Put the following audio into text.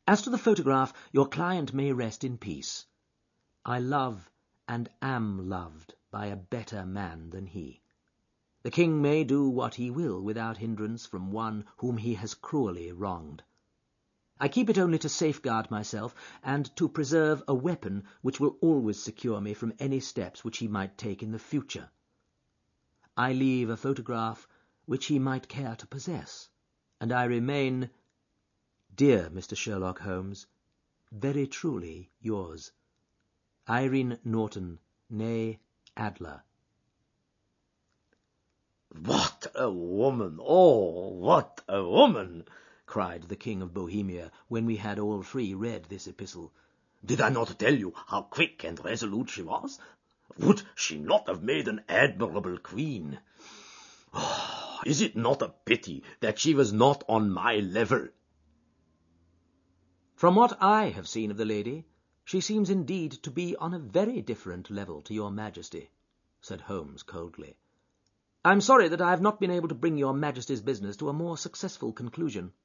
As to the photograph, your client may rest in peace. I love and am loved by a better man than he. The king may do what he will without hindrance from one whom he has cruelly wronged. I keep it only to safeguard myself and to preserve a weapon which will always secure me from any steps which he might take in the future. I leave a photograph which he might care to possess, and I remain, dear Mr. Sherlock Holmes, very truly yours, Irene Norton, née Adler. "What a woman! Oh, what a woman!" cried the King of Bohemia, when we had all three read this epistle. "Did I not tell you how quick and resolute she was? Would she not have made an admirable queen? Oh, is it not a pity that she was not on my level?" From what I have seen of the lady, she seems indeed to be on a very different level to your Majesty, said Holmes coldly. I am sorry that I have not been able to bring your Majesty's business to a more successful conclusion.